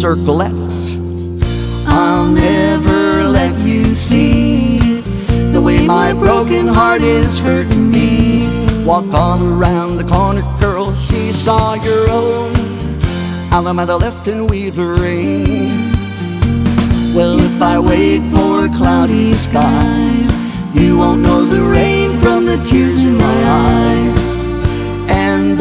circle left. I'll never let you see the way my broken heart is hurting me. Walk on around the corner, girl, seesaw your own. I'll the left and weave the rain. Well, if I wait for cloudy skies, you won't know the rain from the tears in my eyes.